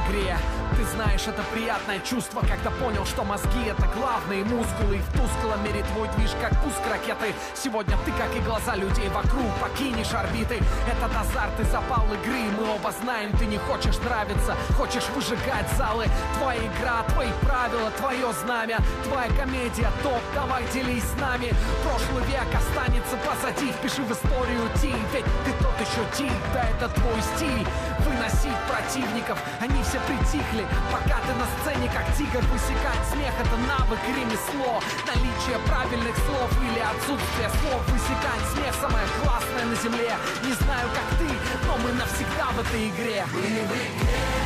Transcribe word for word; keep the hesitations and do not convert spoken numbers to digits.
игре. Ты знаешь, это приятное чувство, когда понял, что мозги — это главные мускулы. И в тусклом мире твой движ, как пуск ракеты. Сегодня ты, как и глаза людей вокруг, покинешь орбиты. Этот азарт и запал игры, мы оба знаем, ты не хочешь нравиться, хочешь выжигать залы. Твоя игра, твои правила, твое знамя, твоя комедия, топ, давай делись с нами. Прошлый век останется позади, впиши в историю ти, ведь ты тот еще ти, да это твой стиль. Выносить противников, они все притихли, пока ты на сцене как тигр. Высекать смех — это навык и ремесло. Наличие правильных слов или отсутствие слов. Высекать смех — самое классное на земле. Не знаю, как ты, но мы навсегда в этой игре. Мы в игре.